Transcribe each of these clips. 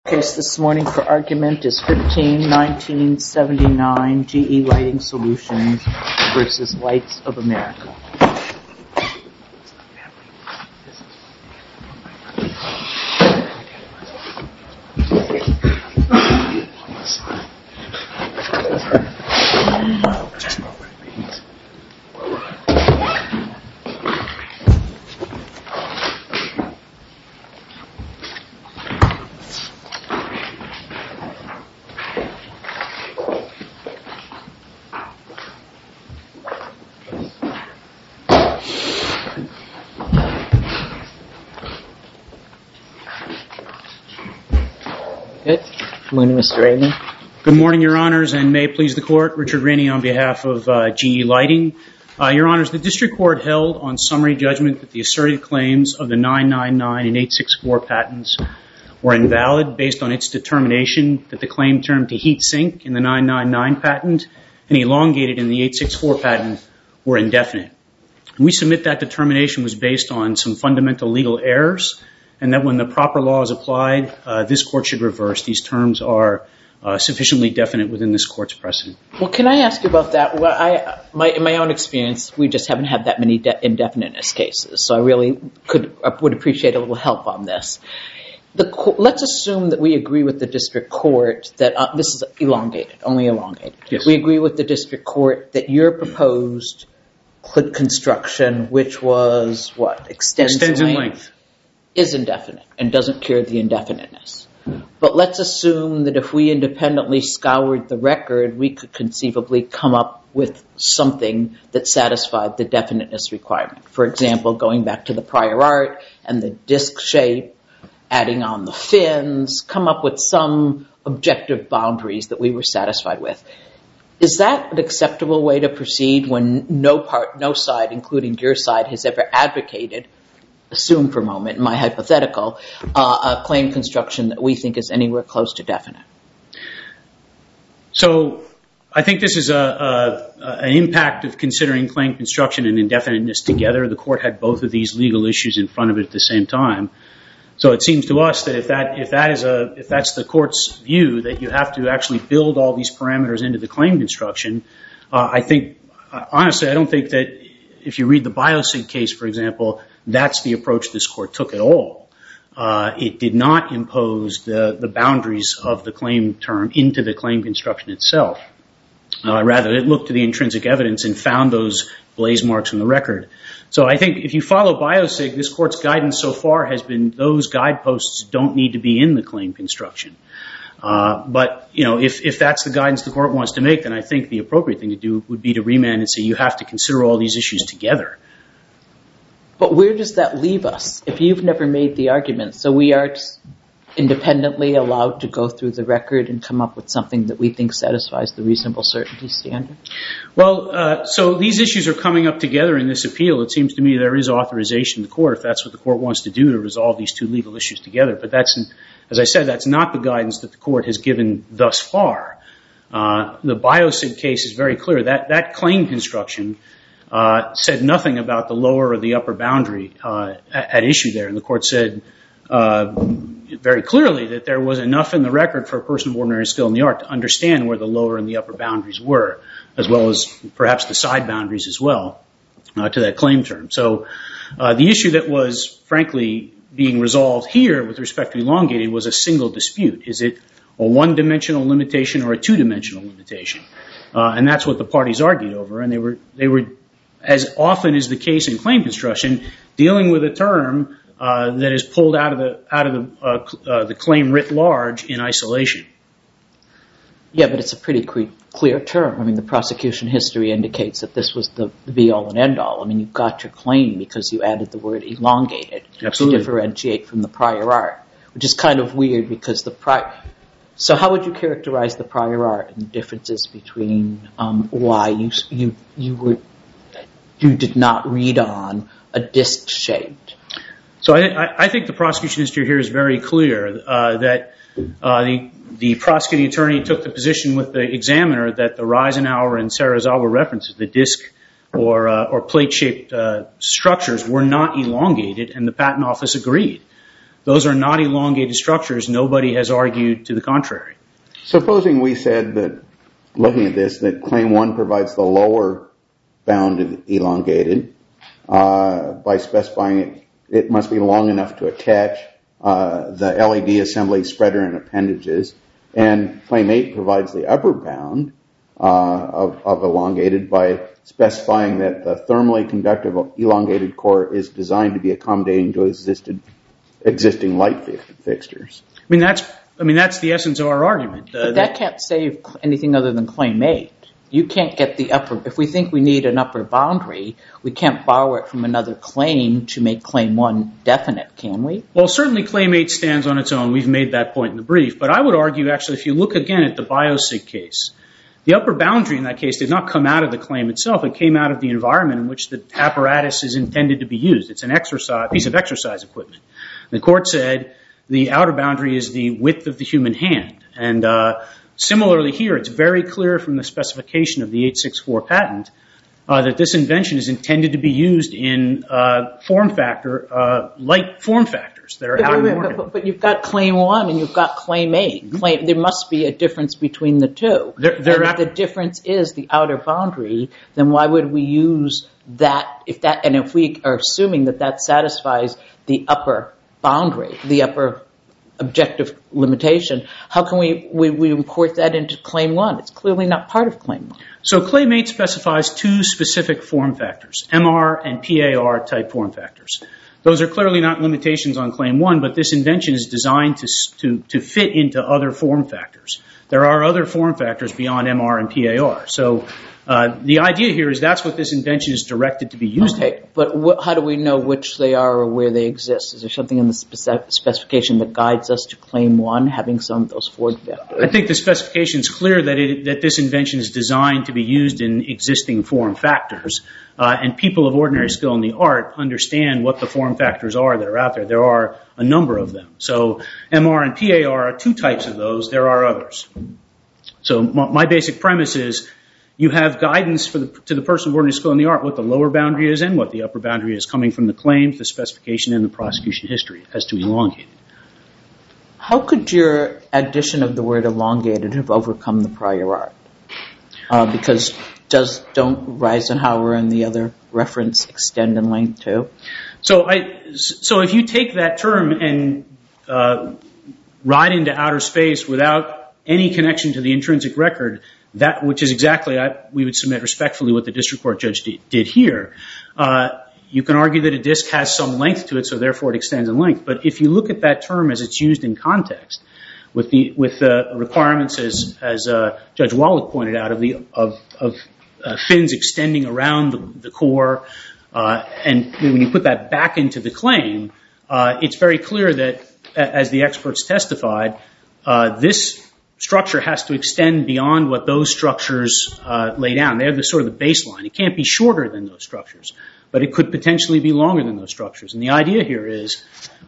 Case this morning for argument is 15-1979 GE Lighting Solutions versus Lights of America. Good morning, Mr. Rainey. Good morning, Your Honors, and may it please the Court. Richard Rainey on behalf of GE Lighting. Your Honors, the District Court held on summary judgment that the asserted claims of the 999 and 864 patents were invalid based on its determination that the claim term to heat sink in the 999 patent and elongated in the 864 patent were indefinite. We submit that determination was based on some fundamental legal errors and that when the proper law is applied, this Court should reverse. These terms are sufficiently definite within this Court's precedent. Well, can I ask you about that? Well, in my own experience, we just haven't had that many indefiniteness cases, so I really would appreciate a little help on this. Let's assume that we agree with the District Court that this is elongated, only elongated. Yes. We agree with the District Court that your proposed construction, which was what? Extends in length. Is indefinite and doesn't cure the indefiniteness. But let's assume that if we independently scoured the record, we could conceivably come up with something that satisfied the definiteness requirement. For example, going back to the prior art and the disc shape, adding on the fins, come up with some objective boundaries that we were satisfied with. Is that an acceptable way to proceed when no side, including your side, has ever advocated, assume for a moment, in my hypothetical, a claim construction that we think is anywhere close to definite? So I think this is an impact of considering claim construction and indefiniteness together. The Court had both of these legal issues in front of it at the same time. So it seems to us that if that's the Court's view, that you have to actually build all these parameters into the claim construction, honestly, I don't think that if you read the Biosig case, for example, that's the approach this Court took at all. It did not impose the boundaries of the claim term into the claim construction itself. Rather, it looked to the intrinsic evidence and found those blaze marks in the record. So I think if you follow Biosig, this Court's guidance so far has been those guideposts don't need to be in the claim construction. But if that's the guidance the Court wants to make, then I think the appropriate thing to do would be to remand and say you have to consider all these issues together. But where does that leave us if you've never made the argument? So we are independently allowed to go through the record and come up with something that we think satisfies the reasonable certainty standard? Well, so these issues are coming up together in this appeal. It seems to me there is authorization in the Court if that's what the Court wants to do to resolve these two legal issues together. But that's, as I said, that's not the guidance that the Court has given thus far. The Biosig case is very clear. That claim construction said nothing about the lower or the upper boundary at issue there. And the Court said very clearly that there was enough in the record for a person of ordinary skill in the art to understand where the lower and the upper boundaries were, as well as perhaps the side boundaries as well to that claim term. So the issue that was, frankly, being resolved here with respect to elongated was a single dispute. Is it a one-dimensional limitation or a two-dimensional limitation? And that's what the parties argued over. And they were, as often is the case in claim construction, dealing with a term that is pulled out of the claim writ large in isolation. Yeah, but it's a pretty clear term. I mean, the prosecution history indicates that this was the be-all and end-all. I mean, you got your claim because you added the word elongated. Absolutely. To differentiate from the prior art, which is kind of weird because So how would you characterize the prior art and the differences between why you did not read on a disc shaped? So I think the prosecution history here is very clear that the prosecuting attorney took the position with the examiner that the Reisenauer and Sarazawa references, the disc or plate-shaped structures, were not elongated, and the patent office agreed. Those are not elongated structures. Nobody has argued to the contrary. Supposing we said that, looking at this, that Claim 1 provides the lower bound of elongated by specifying it must be long enough to attach the LED assembly, spreader, and appendages, and Claim 8 provides the upper bound of elongated by specifying that the thermally conductive elongated core is designed to be accommodating to existing light fixtures. I mean, that's the essence of our argument. But that can't save anything other than Claim 8. You can't get the upper. If we think we need an upper boundary, we can't borrow it from another claim to make Claim 1 definite, can we? Well, certainly Claim 8 stands on its own. We've made that point in the brief. But I would argue, actually, if you look again at the BioSig case, the upper boundary in that case did not come out of the claim itself. It came out of the environment in which the apparatus is intended to be used. It's an piece of exercise equipment. The court said the outer boundary is the width of the human hand. And similarly here, it's very clear from the specification of the 864 patent that this invention is intended to be used in light form factors that are out of the market. But you've got Claim 1 and you've got Claim 8. There must be a difference between the two. If the difference is the outer boundary, then why would we use that? And if we are assuming that that satisfies the upper boundary, the upper objective limitation, how can we import that into Claim 1? It's clearly not part of Claim 1. So Claim 8 specifies two specific form factors, MR and PAR type form factors. Those are clearly not limitations on Claim 1, but this invention is designed to fit into other form factors. There are other form factors beyond MR and PAR. So the idea here is that's what this invention is directed to be used in. But how do we know which they are or where they exist? Is there something in the specification that guides us to Claim 1, having some of those form factors? I think the specification is clear that this invention is designed to be used in existing form factors. And people of ordinary skill in the art understand what the form factors are that are out there. There are a number of them. So MR and PAR are two types of those. There are others. So my basic premise is you have guidance to the person of ordinary skill in the art what the lower boundary is and what the upper boundary is coming from the claims, the specification, and the prosecution history as to elongated. How could your addition of the word elongated have overcome the prior art? Because don't Reisenhower and the other reference extend in length too? So if you take that term and ride into outer space without any connection to the intrinsic record, which is exactly, we would submit respectfully what the district court judge did here, you can argue that a disk has some length to it, so therefore it extends in length. But if you look at that term as it's used in context, with the requirements as Judge Wallach pointed out of fins extending around the core, and when you put that back into the claim, it's very clear that, as the experts testified, this structure has to extend beyond what those structures lay down. They're the sort of the baseline. It can't be shorter than those structures, but it could potentially be longer than those structures. And the idea here is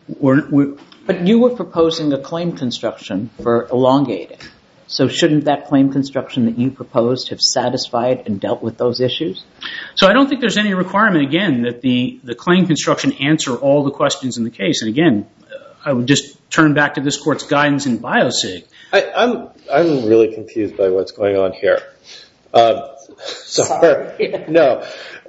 But you were proposing a claim construction for elongated. So shouldn't that claim construction that you proposed have satisfied and dealt with those issues? So I don't think there's any requirement, again, that the claim construction answer all the questions in the case. And again, I would just turn back to this court's guidance in BioSig. I'm really confused by what's going on here. Sorry. No,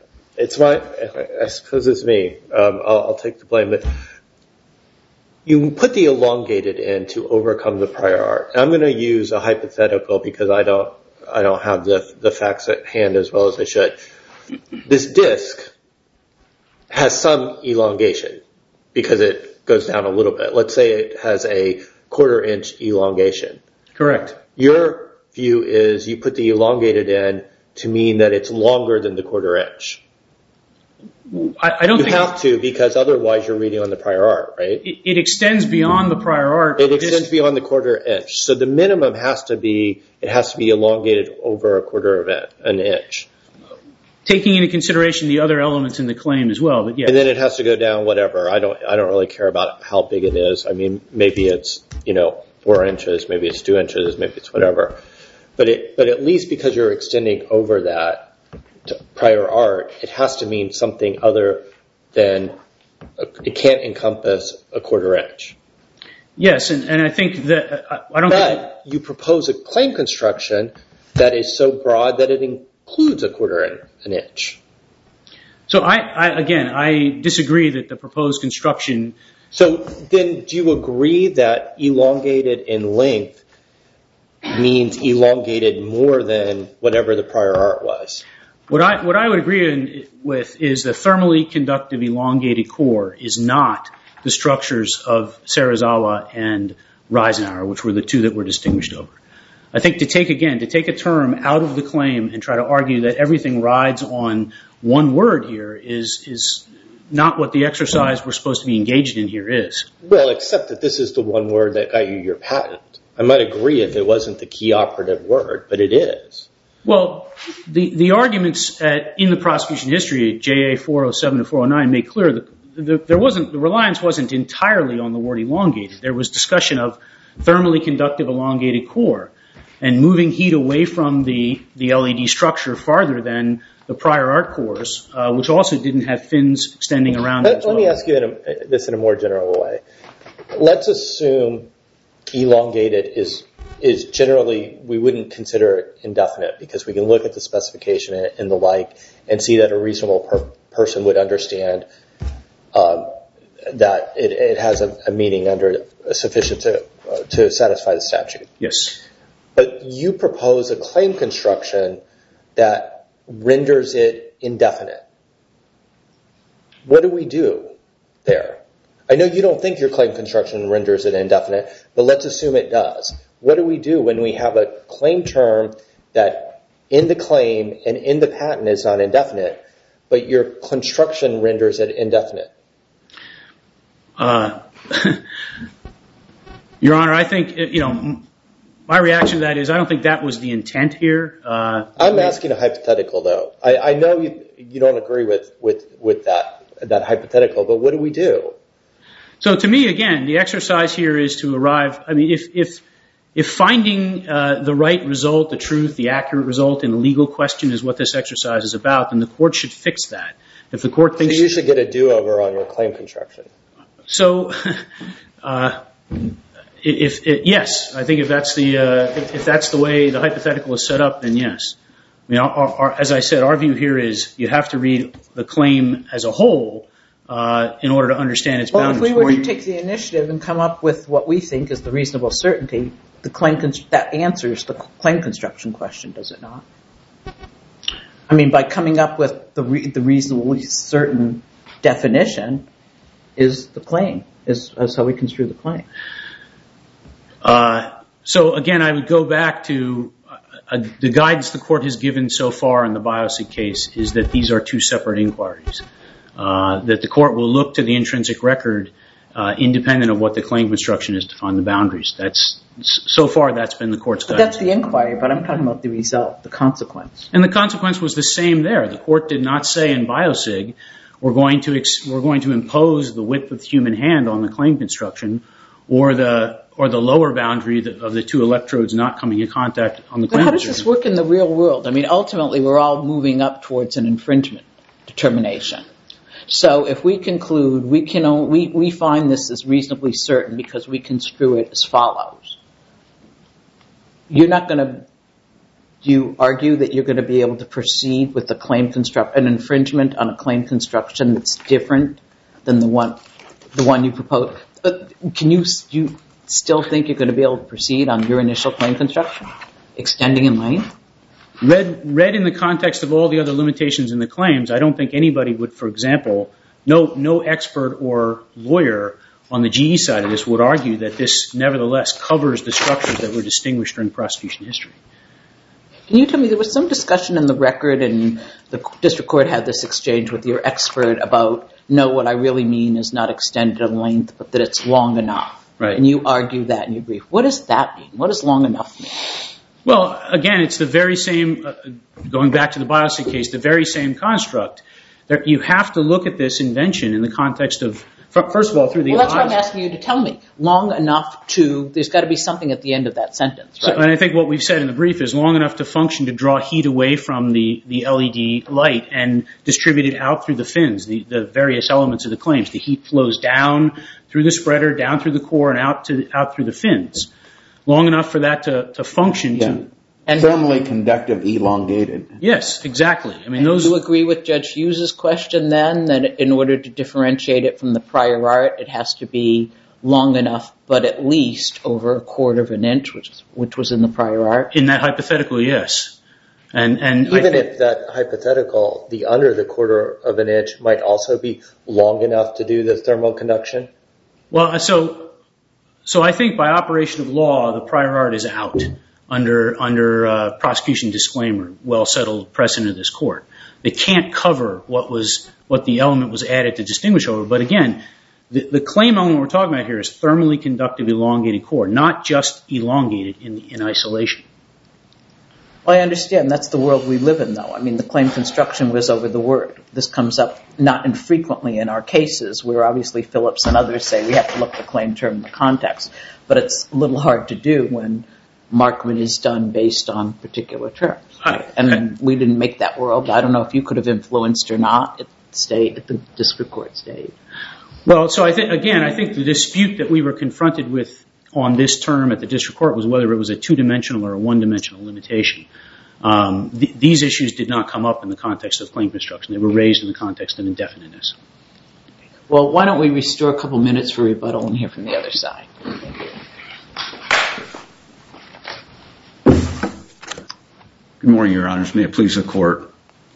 I suppose it's me. I'll take the blame. But you put the elongated in to overcome the prior art. And I'm going to use a hypothetical because I don't have the facts at hand as well as I should. This disc has some elongation because it goes down a little bit. Let's say it has a 1/4 inch elongation. Correct. Your view is you put the elongated in to mean that it's longer than the 1/4 inch. I don't think you have to, because otherwise you're reading on the prior art, right? It extends beyond the prior art. It extends beyond the 1/4 inch. So the minimum has to be elongated over a 1/4 of an inch. Taking into consideration the other elements in the claim as well, but yeah. And then it has to go down whatever. I don't really care about how big it is. I mean, maybe it's 4 inches, maybe it's 2 inches, maybe it's whatever. But at least because you're extending over that to prior art, it has to mean something other than it can't encompass a quarter inch. Yes, and I think that But you propose a claim construction that is so broad that it includes a quarter an inch. So I disagree that the proposed construction. So then, do you agree that elongated in length means elongated more than whatever the prior art was? What I would agree with is the thermally conductive elongated core is not the structures of Serizawa and Reisenauer, which were the two that were distinguished over. I think to take a term out of the claim and try to argue that everything rides on one word here is not what the exercise we're supposed to be engaged in here is. Well, except that this is the one word that got you your patent. I might agree if it wasn't the key operative word, but it is. Well, the arguments in the prosecution history, JA 407 to 409, make clear that the reliance wasn't entirely on the word elongated. There was discussion of thermally conductive elongated core and moving heat away from the LED structure farther than the prior art cores, which also didn't have fins extending around it as well. Let me ask you this in a more general way. Let's assume elongated is generally, we wouldn't consider it indefinite because we can look at the specification and the like and see that a reasonable person would understand that it has a meaning sufficient to satisfy the statute. Yes. But you propose a claim construction that renders it indefinite. What do we do there? I know you don't think your claim construction renders it indefinite, but let's assume it does. What do we do when we have a claim term that in the claim and in the patent is not indefinite, but your construction renders it indefinite? Your Honor, I think, my reaction to that is I don't think that was the intent here. I'm asking a hypothetical, though. I know you don't agree with that hypothetical, but what do we do? So to me, again, the exercise here is to arrive. I mean, if finding the right result, the truth, the accurate result in a legal question is what this exercise is about, then the court should fix that. If the court thinks so, you should get a do-over on your claim construction. So, yes, I think if that's the way the hypothetical is set up, then yes. I mean, as I said, our view here is you have to read the claim as a whole in order to understand its boundaries. Well, if we were to take the initiative and come up with what we think is the reasonable certainty, that answers the claim construction question, does it not? I mean, by coming up with the reasonably certain definition is the claim, is how we construe the claim. So, again, I would go back to the guidance the court has given so far in the Biosig case is that these are two separate inquiries, that the court will look to the intrinsic record independent of what the claim construction is to find the boundaries. So far, that's been the court's guidance. But that's the inquiry, but I'm talking about the result, the consequence. And the consequence was the same there. The court did not say in Biosig, we're going to impose the width of the human hand on the claim construction or the lower boundary of the two electrodes not coming in contact on the claim construction. But how does this work in the real world? I mean, ultimately, we're all moving up towards an infringement determination. So if we conclude we find this as reasonably certain because we construe it as follows, you're not going to. Do you argue that you're going to be able to proceed with an infringement on a claim construction that's different than the one you propose? Can you still think you're going to be able to proceed on your initial claim construction, extending in length? Read in the context of all the other limitations in the claims, I don't think anybody would, for example, no expert or lawyer on the GE side of this would argue that this nevertheless covers the structures that were distinguished during prosecution history. Can you tell me, there was some discussion in the record and the district court had this exchange with your expert about, no, what I really mean is not extended in length, but that it's long enough. Right. And you argue that in your brief. What does that mean? What does long enough mean? Well, again, it's the very same, going back to the Biosig case, the very same construct. You have to look at this invention in the context of First of all, through the Well, that's what I'm asking you to tell me. Long enough to, there's got to be something at the end of that sentence, right? And I think what we've said in the brief is long enough to function to draw heat away from the LED light and distribute it out through the fins, the various elements of the claims. The heat flows down through the spreader, down through the core, and out through the fins. Long enough for that to function. Yeah. And thermally conductive, elongated. Yes, exactly. I mean, Do you agree with Judge Hughes' question then, that in order to differentiate it from the prior art, it has to be long enough, but at least over 1/4 of an inch, which was in the prior art? In that hypothetical, yes. And even if that hypothetical, the under the 1/4 of an inch might also be long enough to do the thermal conduction? Well, so I think by operation of law, the prior art is out under prosecution disclaimer, well-settled precedent of this court. They can't cover what the element was added to distinguish over. But again, the claim element we're talking about here is thermally conductive elongated core, not just elongated in isolation. Well, I understand. That's the world we live in, though. I mean, the claim construction was over the word. This comes up not infrequently in our cases, where obviously Phillips and others say we have to look at the claim term in the context. But it's a little hard to do when Markman is done based on particular terms. And we didn't make that world. I don't know if you could have influenced or not at the district court stage. Well, so I think the dispute that we were confronted with on this term at the district court was whether it was a 2-dimensional or a 1-dimensional limitation. These issues did not come up in the context of claim construction. They were raised in the context of indefiniteness. Well, why don't we restore a couple minutes for rebuttal and hear from the other side. Good morning, Your Honors. May it please the Court.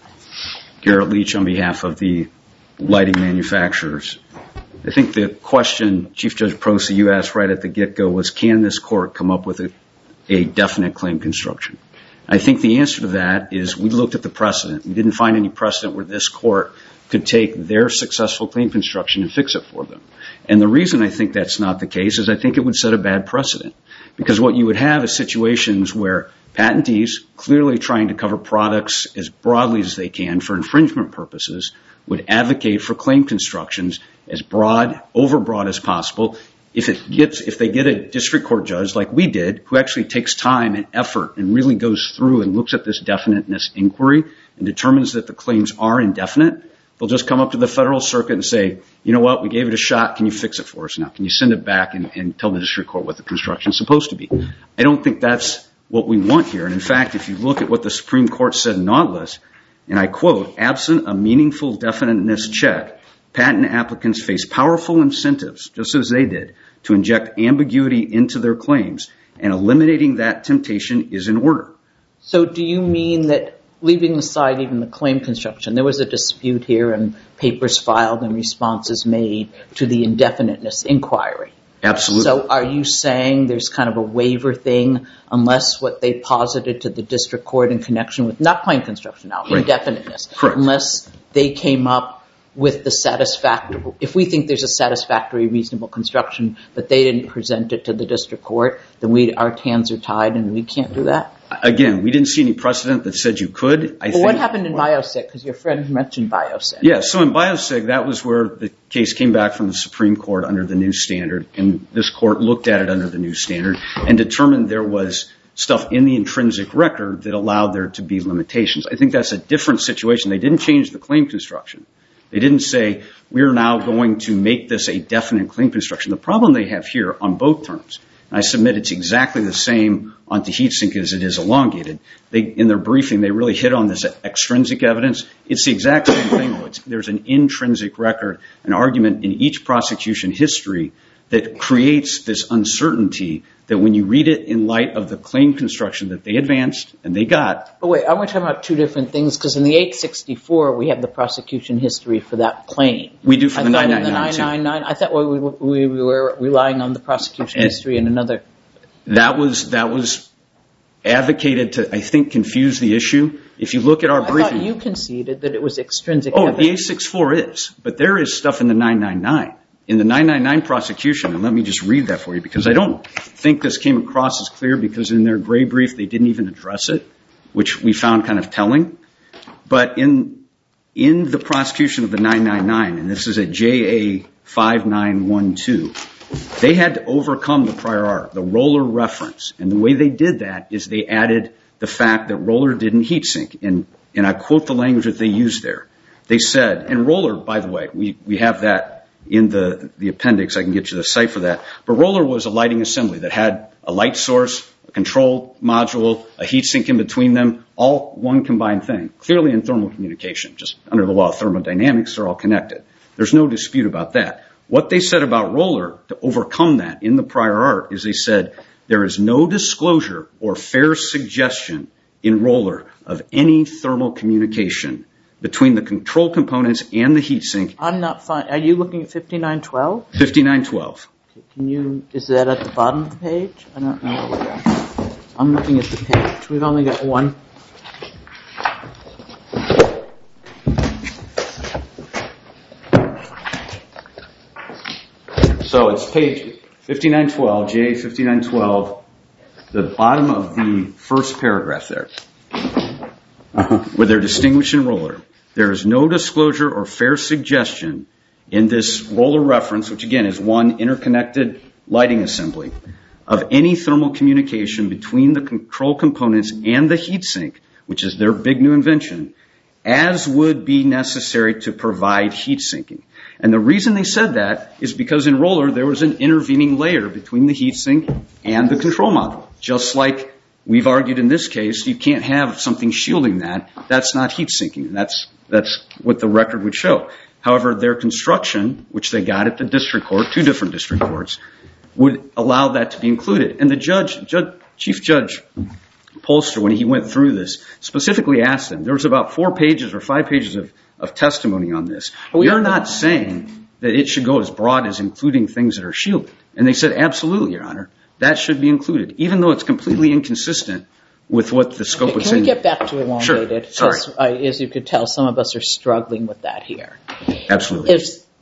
Garrett Leach on behalf of the lighting manufacturers. I think the question, Chief Judge Proce, you asked right at the get-go was, can this court come up with a definite claim construction? I think the answer to that is we looked at the precedent. We didn't find any precedent where this court could take their successful claim construction and fix it for them. And the reason I think that's not the case is I think it would set a bad precedent. Because what you would have is situations where patentees, clearly trying to cover products as broadly as they can for infringement purposes, would advocate for claim constructions as broad, overbroad as possible. If they get a district court judge like we did, who actually takes time and effort and really goes through and looks at this definiteness inquiry and determines that the claims are indefinite, they'll just come up to the federal circuit and say, you know what, we gave it a shot, can you fix it for us now? Can you send it back and tell the district court what the construction is supposed to be? I don't think that's what we want here. And in fact, if you look at what the Supreme Court said in Nautilus, and I quote, absent a meaningful definiteness check, patent applicants face powerful incentives, just as they did, to inject ambiguity into their claims, and eliminating that temptation is in order. So do you mean that, leaving aside even the claim construction, there was a dispute here and papers filed and responses made to the indefiniteness inquiry? Absolutely. So are you saying there's kind of a waiver thing unless what they posited to the district court in connection with, not claim construction now, right, indefiniteness, correct, unless they came up with the satisfactory, if we think there's a satisfactory reasonable construction but they didn't present it to the district court, then our hands are tied and we can't do that? Again, we didn't see any precedent that said you could. What happened in BioSig? Because your friend mentioned BioSig. Yeah, so in BioSig, that was where the case came back from the Supreme Court under the new standard, and this court looked at it under the new standard and determined there was stuff in the intrinsic record that allowed there to be limitations. I think that's a different situation. They didn't change the claim construction. They didn't say, we're now going to make this a definite claim construction. The problem they have here on both terms, and I submit it's exactly the same on to heat sink as it is elongated. In their briefing, they really hit on this extrinsic evidence. It's the exact same thing. There's an intrinsic record, an argument in each prosecution history that creates this uncertainty that when you read it in light of the claim construction that they advanced and they got. But wait, I want to talk about two different things, because in the 864, we have the prosecution history for that claim. We do for the 999 too. The 999, I thought we were relying on the prosecution history in another. That was advocated to, I think, confuse the issue. If you look at our briefing. I thought you conceded that it was extrinsic evidence. The 864 is, but there is stuff in the 999. In the 999 prosecution, and let me just read that for you, because I don't think this came across as clear, because in their gray brief, they didn't even address it, which we found kind of telling. But in the prosecution of the 999, and this is at JA 5912. They had to overcome the prior art, the Roller reference. And the way they did that is they added the fact that Roller didn't heat sink. And I quote the language that they used there. They said, and Roller, by the way, we have that in the appendix. I can get you the site for that. But Roller was a lighting assembly that had a light source, a control module, a heat sink in between them, all one combined thing. Clearly in thermal communication, just under the law of thermodynamics, they're all connected. There's no dispute about that. What they said about Roller to overcome that in the prior art is they said there is no disclosure or fair suggestion in Roller of any thermal communication between the control components and the heat sink. I'm not fine. Are you looking at 5912? 5912. Is that at the bottom of the page? I don't know where we're at. I'm looking at the page. We've only got one. So it's page 5912, J5912, the bottom of the first paragraph there, where they're distinguishing Roller. There is no disclosure or fair suggestion in this Roller reference, which again is one interconnected lighting assembly, of any thermal communication between the control components and the heat sink, which is their big new invention, as would be necessary to provide heat sinking. And the reason they said that is because in Roller there was an intervening layer between the heat sink and the control module. Just like we've argued in this case, you can't have something shielding that. That's not heat sinking. That's what the record would show. However, their construction, which they got at the district court, 2 different district courts, would allow that to be included. And the Chief Judge Polster, when he went through this, specifically asked them, there was about 4 pages or 5 pages of testimony on this. You're not saying that it should go as broad as including things that are shielded. And they said, absolutely, Your Honor, that should be included, even though it's completely inconsistent with what the scope was. Can we get back to elongated? Sure. Sorry. As you could tell, some of us are struggling with that here. Absolutely.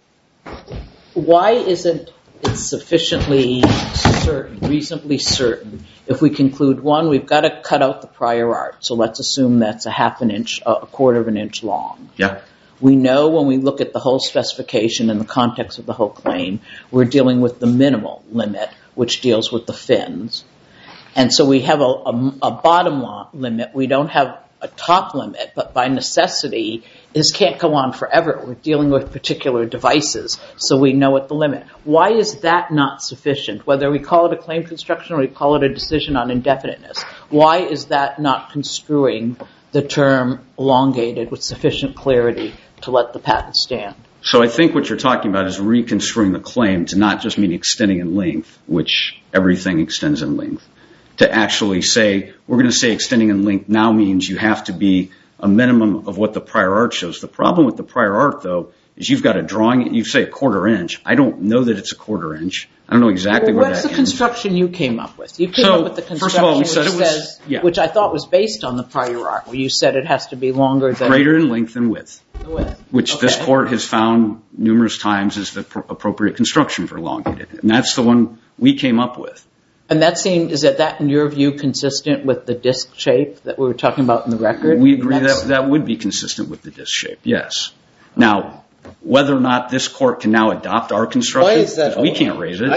Why isn't it sufficiently certain, reasonably certain, if we conclude, one, we've got to cut out the prior art, so let's assume that's a half an inch, a quarter of an inch long. Yeah. We know when we look at the whole specification in the context of the whole claim, we're dealing with the minimal limit, which deals with the fins. And so we have a bottom limit. We don't have a top limit, but by necessity, this can't go on forever. We're dealing with particular devices, so we know what the limit. Why is that not sufficient? Whether we call it a claim construction or we call it a decision on indefiniteness, why is that not construing the term elongated with sufficient clarity to let the patent stand? So I think what you're talking about is reconstruing the claim to not just mean extending in length, which everything extends in length, to actually say, we're going to say extending in length now means you have to be a minimum of what the prior art shows. The problem with the prior art, though, is you've got a drawing, you say a quarter inch. I don't know that it's a quarter inch. I don't know exactly where that is. What's the construction you came up with? You came up with the construction which I thought was based on the prior art, where you said it has to be longer than... Greater in length than width. Which Okay. This court has found numerous times is the appropriate construction for elongated. And that's the one we came up with. And is that in your view consistent with the disc shape that we were talking about in the record? We agree that would be consistent with the disc shape, yes. Now, whether or not this court can now adopt our construction, why is that? we can't raise it. I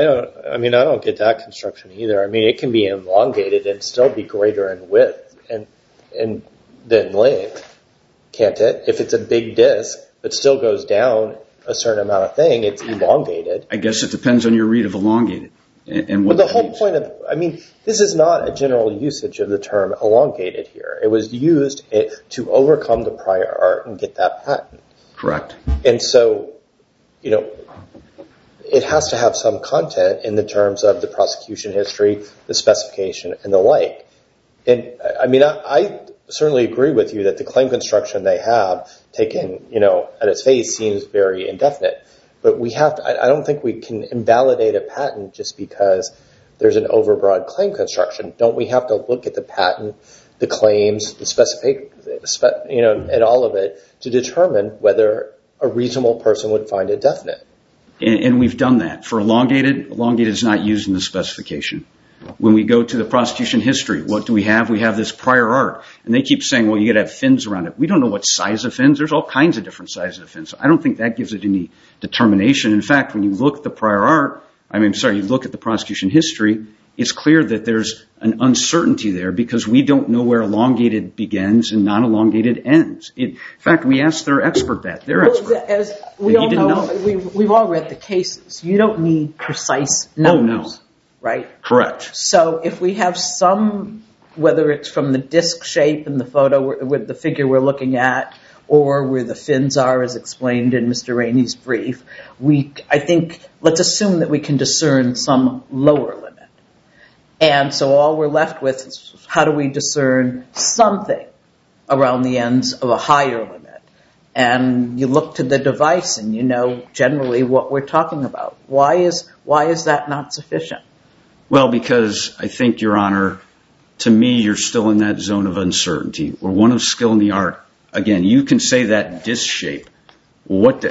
don't get that construction either. I mean, it can be elongated and still be greater in width and than length, can't it? If it's a big disc but still goes down a certain amount of thing, it's elongated. I guess it depends on your read of elongated. But the whole point this is not a general usage of the term elongated here. It was used to overcome the prior art and get that patent. Correct. And so, it has to have some content in the terms of the prosecution history, the specification, and the like. And I certainly agree with you that the claim construction they have taken, at its face seems very indefinite. But I don't think we can invalidate a patent just because there's an overbroad claim construction. Don't we have to look at the patent, the claims, the specification, and all of it to determine whether a reasonable person would find it definite? And we've done that. For elongated is not used in the specification. When we go to the prosecution history, what do we have? We have this prior art. And they keep saying, well, you got to have fins around it. We don't know what size of fins. There's all kinds of different sizes of fins. So I don't think that gives it any determination. In fact, when you look at the prior art, you look at the prosecution history, it's clear that there's an uncertainty there because we don't know where elongated begins and non-elongated ends. In fact, we asked their expert that. Their expert. As we all know, we've all read the cases. You don't need precise numbers. Oh, no. Right? Correct. So if we have some, whether it's from the disc shape in the photo with the figure we're looking at, or where the fins are, as explained in Mr. Rainey's brief, I think, let's assume that we can discern some lower limit. And so all we're left with is how do we discern something around the ends of a higher limit? And you look to the device and you know generally what we're talking about. Why is that not sufficient? Well, because I think, Your Honor, to me, you're still in that zone of uncertainty. We're one of skill in the art. Again, you can say that disc shape. What's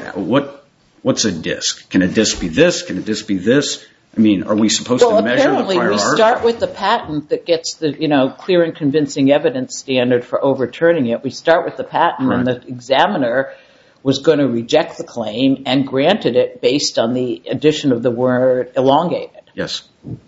a disc? Can a disc be this? Can a disc be this? I mean, are we supposed to measure the prior art? Well, apparently we start with the patent that gets the clear and convincing evidence standard for overturning it. We start with the patent, right. And the examiner was going to reject the claim and granted it based on the addition of the word elongated. Yes.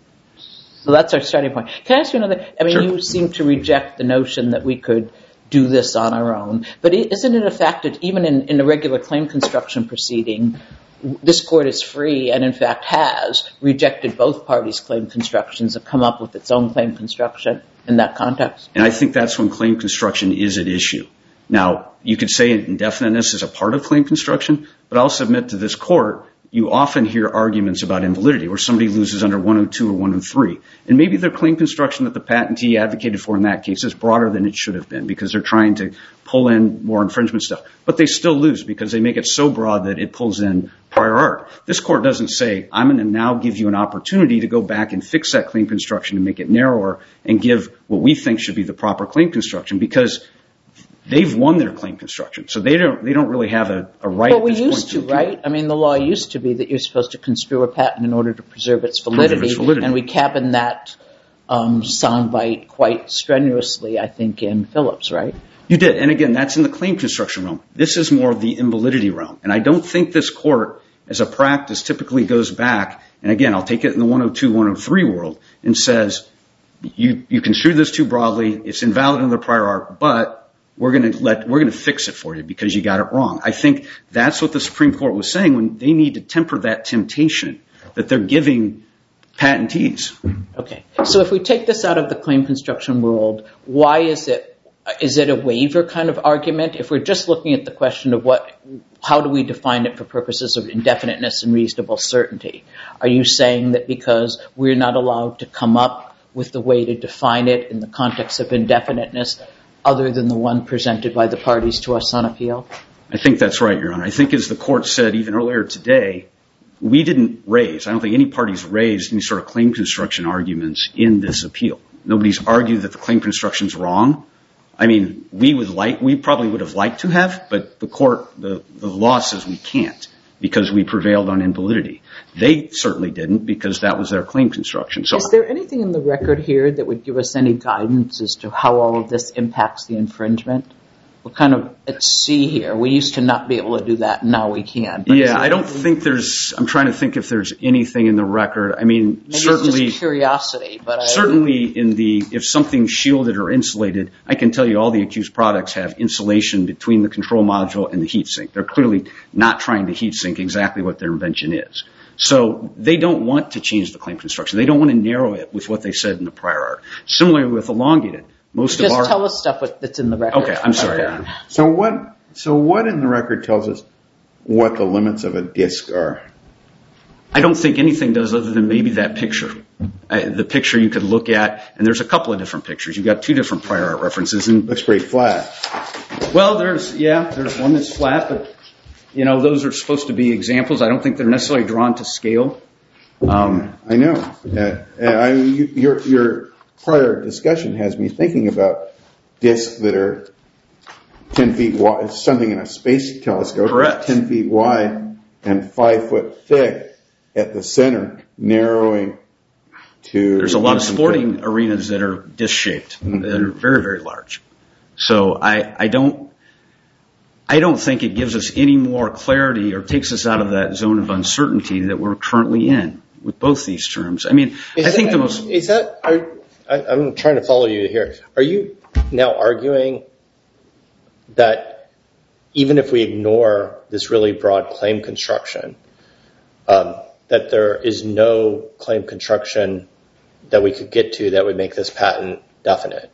So that's our starting point. Can I ask you another? I mean, Sure. You seem to reject the notion that we could do this on our own. But isn't it a fact that even in a regular claim construction proceeding, this court is free and, in fact, has rejected both parties' claim constructions and come up with its own claim construction in that context? And I think that's when claim construction is at issue. Now, you could say indefiniteness is a part of claim construction, but I'll submit to this court, you often hear arguments about invalidity where somebody loses under 102 or 103. And maybe their claim construction that the patentee advocated for in that case is broader than it should have been because they're trying to pull in more infringement stuff. But they still lose because they make it so broad that it pulls in prior art. This court doesn't say, I'm going to now give you an opportunity to go back and fix that claim construction and make it narrower and give what we think should be the proper claim construction because they've won their claim construction. So they don't really have a right at this point. But we used to, right? I mean, the law used to be that you're supposed to construe a patent in order to preserve its validity. And we cabined that soundbite quite strenuously, I think, in Phillips, right? You did. And again, that's in the claim construction realm. This is more of the invalidity realm. And I don't think this court, as a practice, typically goes back, and again, I'll take it in the 102, 103 world, and says, you construe this too broadly, it's invalid in the prior art, but we're going to fix it for you because you got it wrong. I think that's what the Supreme Court was saying when they need to temper that temptation that they're giving patentees. Okay. So if we take this out of the claim construction world, why is it a waiver kind of argument? If we're just looking at the question of how do we define it for purposes of indefiniteness and reasonable certainty? Are you saying that because we're not allowed to come up with the way to define it in the context of indefiniteness other than the one presented by the parties to us on appeal? I think that's right, Your Honor. I think as the court said even earlier today, we didn't raise, I don't think any parties raised any sort of claim construction arguments in this appeal. Nobody's argued that the claim construction's wrong. I mean, we probably would have liked to have, but the law says we can't because we prevailed on invalidity. They certainly didn't because that was their claim construction. So, is there anything in the record here that would give us any guidance as to how all of this impacts the infringement? We're kind of at sea here. We used to not be able to do that, and now we can. Yeah, I don't think I'm trying to think if there's anything in the record. I mean, maybe certainly. It's just curiosity, but certainly if something's shielded or insulated, I can tell you all the accused products have insulation between the control module and the heatsink. They're clearly not trying to heatsink exactly what their invention is. So they don't want to change the claim construction. They don't want to narrow it with what they said in the prior art. Similarly with elongated. Just tell us stuff that's in the record. Okay, I'm sorry. Okay. So what in the record tells us what the limits of a disc are? I don't think anything does other than maybe that picture. The picture you could look at, and there's a couple of different pictures. You've got two different prior art references. Looks pretty flat. Well, there's one that's flat, but those are supposed to be examples. I don't think they're necessarily drawn to scale. I know. Your prior discussion has me thinking about discs that are 10 feet wide, something in a space telescope. Correct. 10 feet wide and 5 foot thick at the center, narrowing to... There's a lot of sporting arenas that are disc-shaped, that are very, very large. So I don't think it gives us any more clarity or takes us out of that zone of uncertainty that we're currently in with both these terms. I mean, I'm trying to follow you here. Are you now arguing that even if we ignore this really broad claim construction, that there is no claim construction that we could get to that would make this patent definite?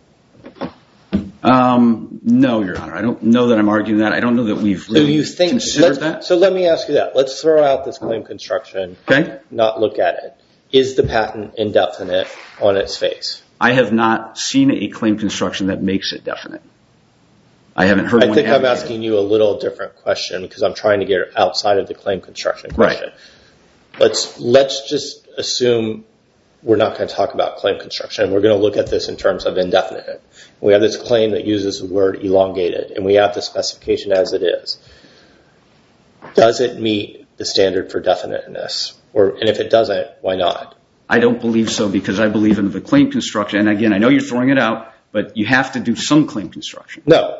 No, Your Honor. I don't know that I'm arguing that. I don't know that we've really considered that. So let me ask you that. Let's throw out this claim construction, not look at it. Is the patent indefinite on its face? I have not seen a claim construction that makes it definite. I haven't heard one. I think I'm asking you a little different question because I'm trying to get outside of the claim construction question. Right. Let's just assume we're not going to talk about claim construction. We're going to look at this in terms of indefinite. We have this claim that uses the word elongated, and we have the specification as it is. Does it meet the standard for definiteness? And if it doesn't, why not? I don't believe so because I believe in the claim construction. And again, I know you're throwing it out, but you have to do some claim construction. No.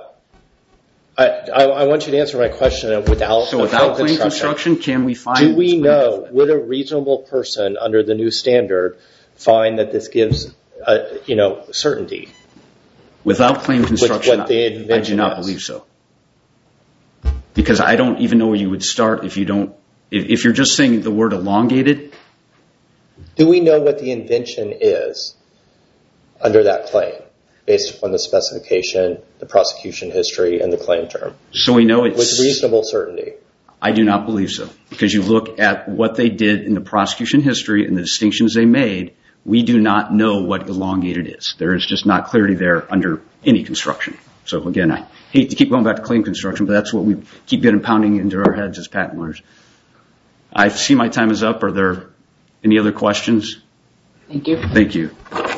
I want you to answer my question without claim construction, can we find... Do we know, would a reasonable person under the new standard find that this gives certainty? Without claim construction, I do not believe so. Because I don't even know where you would start if you're just saying the word elongated. Do we know what the invention is under that claim based upon the specification, the prosecution history, and the claim term? So we know it's... With reasonable certainty. I do not believe so. Because you look at what they did in the prosecution history and the distinctions they made, we do not know what elongated is. There is just not clarity there under any construction. So again, I hate to keep going back to claim construction, but that's what we keep getting pounding into our heads as patent lawyers. I see my time is up. Are there any other questions? Thank you. Thank you.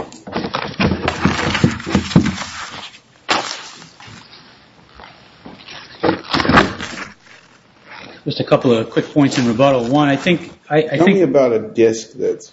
Just a couple of quick points in rebuttal. One, Tell me about a disc that's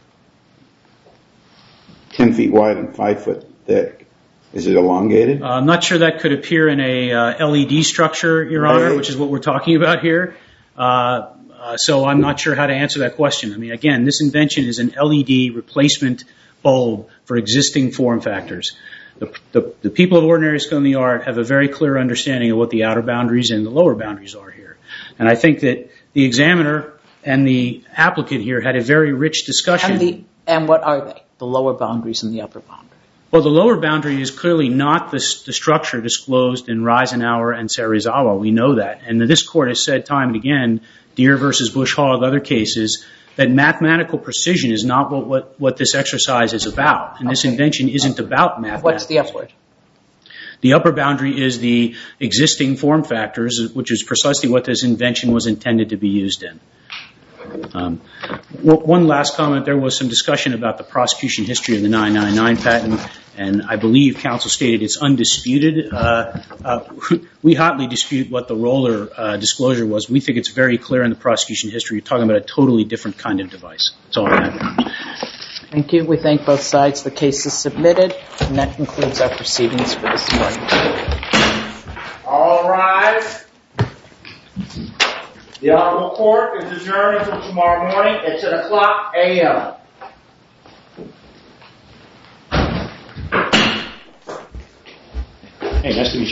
10 feet wide and 5 foot thick. Is it elongated? I'm not sure that could appear in a LED structure, Your Honor, which is what we're talking about here. So I'm not sure how to answer that question. I mean, again, this invention is an LED replacement bulb for existing form factors. The people of ordinary skill in the art have a very clear understanding of what the outer boundaries and the lower boundaries are here. And I think that the examiner and the applicant here had a very rich discussion. And what are they? The lower boundaries and the upper boundaries? Well, the lower boundary is clearly not the structure disclosed in Reisenauer and Serizawa. We know that. And this court has said time and again, Deere versus Bush Hog, other cases, that mathematical precision is not what this exercise is about. And this invention isn't about mathematics. What's the upward? The upper boundary is the existing form factors, which is precisely what this invention was intended to be used in. One last comment. There was some discussion about the prosecution history of the 999 patent, and I believe counsel stated it's undisputed. We hotly dispute what the roller disclosure was. We think it's very clear in the prosecution history. You're talking about a totally different kind of device. That's all I have. Thank you. We thank both sides. The case is submitted, and that concludes our proceedings for this morning. All rise. The Honorable Court is adjourned until tomorrow morning at 10:00 a.m. Hey, nice to meet you.